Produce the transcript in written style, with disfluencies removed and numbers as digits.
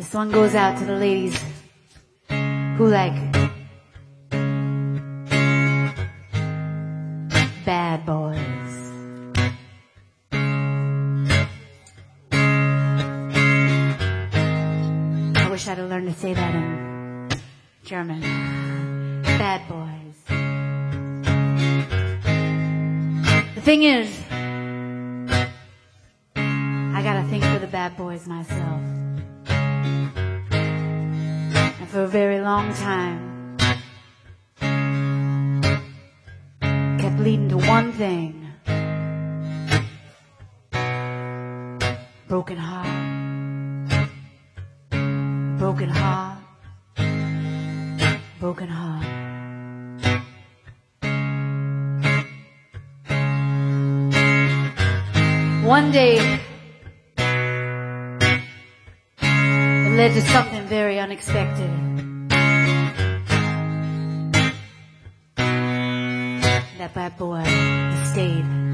This one goes out to the ladies who like bad boys. I wish I'd have learned to say that in German. Bad boys. The thing is, I gotta think for the bad boys myself. And for a very long time, kept leading to one thing. Broken heart. Broken heart. Broken heart. One day, it led to something very unexpected. That bad boy stayed.